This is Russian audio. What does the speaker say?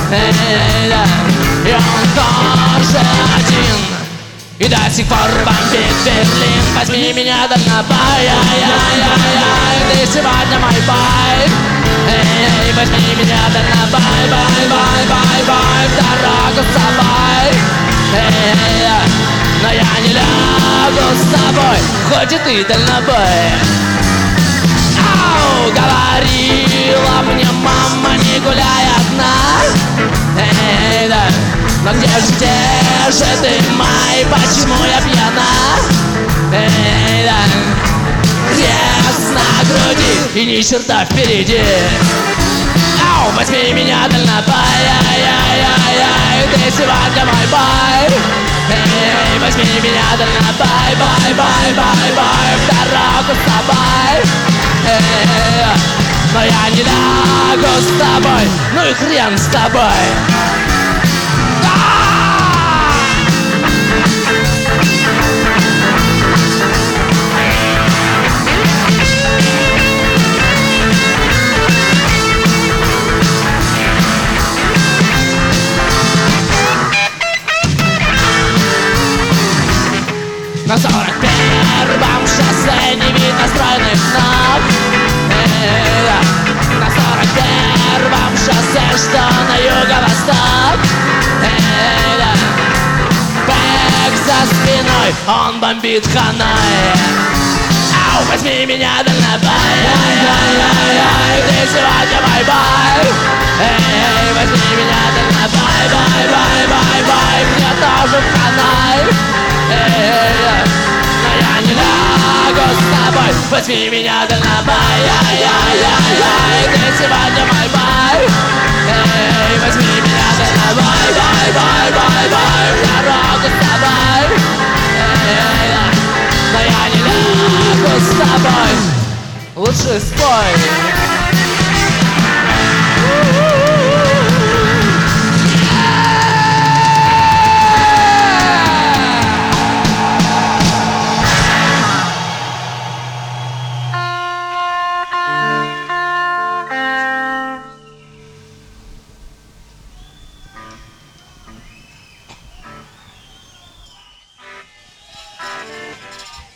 да. И он тоже один, и до сих пор бомбит Берлин. Возьми меня дальнобой, ты сегодня мой бой. Эй, возьми меня дальнобой, бой, в дорогу с собой. Эй, но я не лягу с тобой, хоть и ты дальнобой. Ау, говорила мне мама, не гуляй одна. Эй, да. Но где же ты, май, почему я пьяна? Эй, да. Крест на груди и ни черта впереди. Ау, возьми меня дальнобой, ты сегодня мой бой. Эй, возьми меня дальнобой, бой, в дорогу с тобой. Эй, но я не лягу с тобой, ну и хрен с тобой. На 41-м шоссе не видно стройных ног. На 41-м шоссе, что на юго-восток. Бэк за спиной, он бомбит Ханой. Ау, возьми меня дальнобой, ты сегодня мой бой. Эй, возьми меня дальнобой, бой, мне тоже в Ханой. Но я не лягу с тобой, возьми меня дальнобой, ты сегодня мой бой. Эй, возьми меня дальнобой, бой, в дорогу с тобой. Но я не лягу с тобой, лучше спой.